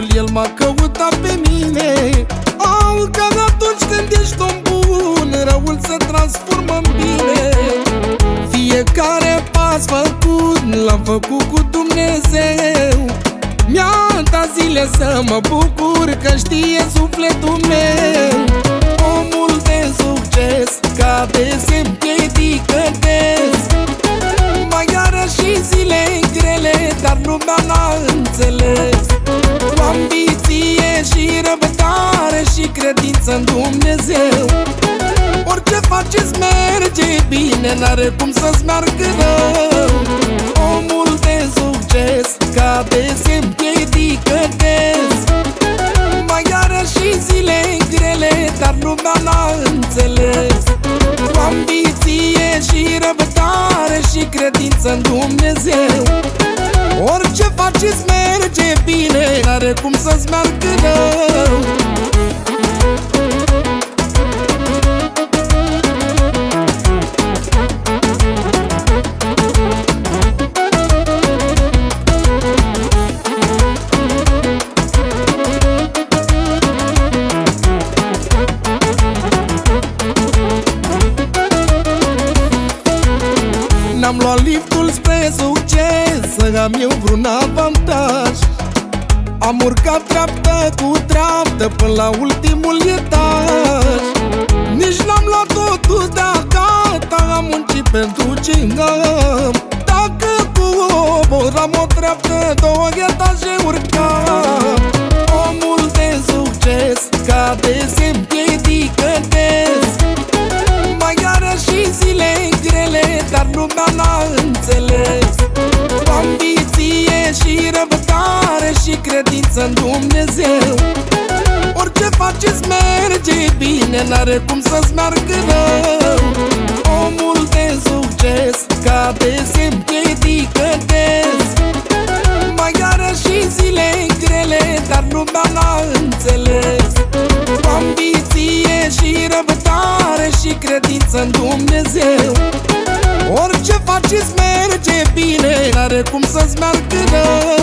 el m-a căutat pe mine. Că atunci când ești om bun, răul se transformă în bine. Fiecare pas făcut, l-am făcut cu Dumnezeu. Mi-a dat zile să mă bucur, că știe sufletul meu. Omul de succes, ca de se împiedică des. Mai are și zile grele, dar lumea n-a înțeles. Cu ambiție și răbdare și credință în Dumnezeu, orice faceți merge bine, n-are cum să-ți meargă rău. Omul de succes, cade, se împiedică des. Mai are și zile grele, dar lumea n-a înțeles. Cu ambiție și răbdare și credință în Dumnezeu, orice faceți merge bine, n-are cum să-ți meargă rău. N-am luat liftul spre succes, să am eu vreun avantaj. Am urcat treaptă cu treaptă până la ultimul etaj. Nici n-am luat totul de gata, am muncit pentru ce am. Dacă coboram o treaptă, 2 etaje urcam. Omul de succes, cade, se împiedică des. Mai are și zile grele, dar lumea n-a înțeles. Cu ambiție și răbdare și credință în Dumnezeu, orice faceți merge bine, n-are cum să-ți meargă rău. Omul de succes, cade, se împiedică des. Mai are și zile grele, dar lumea n-a înțeles. Cu ambiție și răbdare și credință în Dumnezeu, orice faceți merge bine, n-are cum să-ți meargă rău.